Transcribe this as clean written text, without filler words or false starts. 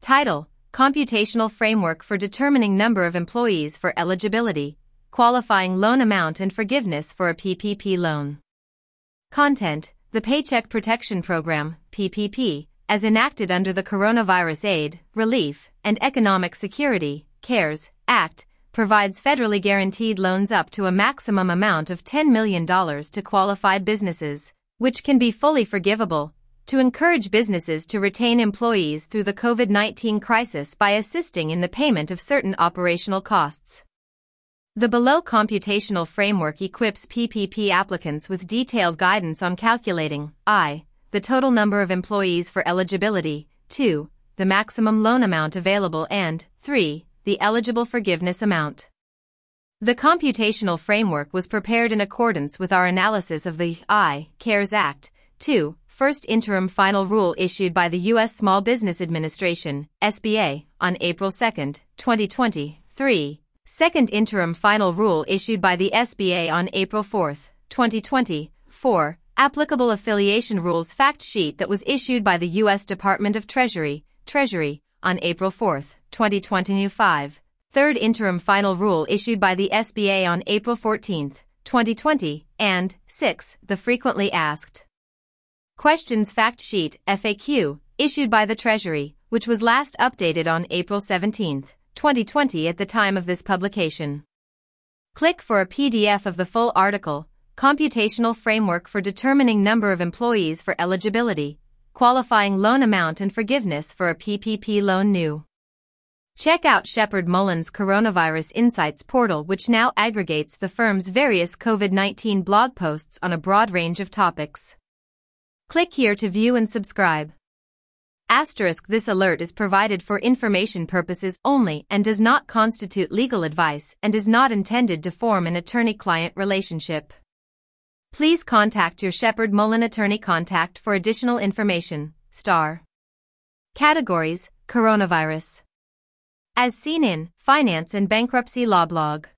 Title: Computational Framework for Determining Number of Employees for Eligibility, Qualifying Loan Amount and Forgiveness for a PPP Loan. Content: The Paycheck Protection Program, PPP, as enacted under the Coronavirus Aid, Relief, and Economic Security, CARES, Act, provides federally guaranteed loans up to a maximum amount of $10 million to qualified businesses, which can be fully forgivable, to encourage businesses to retain employees through the COVID-19 crisis by assisting in the payment of certain operational costs. The below computational framework equips PPP applicants with detailed guidance on calculating I. The total number of employees for eligibility, 2. The maximum loan amount available, and 3. The eligible forgiveness amount. The computational framework was prepared in accordance with our analysis of the CARES Act, 2. First interim final rule issued by the U.S. Small Business Administration, SBA, on April 2, 2020, 3. Second interim final rule issued by the SBA on April 4, 2020, 4. Applicable affiliation rules fact sheet that was issued by the U.S. Department of Treasury, on April 4, 2020, 5. Third interim final rule issued by the SBA on April 14, 2020, and 6. The frequently asked questions fact sheet, FAQ, issued by the Treasury, which was last updated on April 17, 2020 at the time of this publication. Click for a PDF of the full article, Computational Framework for Determining Number of Employees for Eligibility, Qualifying Loan Amount and Forgiveness for a PPP Loan New. Check out Sheppard Mullins' Coronavirus Insights portal, which now aggregates the firm's various COVID-19 blog posts on a broad range of topics. Click here to view and subscribe. This alert is provided for information purposes only and does not constitute legal advice and is not intended to form an attorney-client relationship. Please contact your Sheppard Mullin attorney contact for additional information. Categories: Coronavirus. As seen in Finance and Bankruptcy Law blog.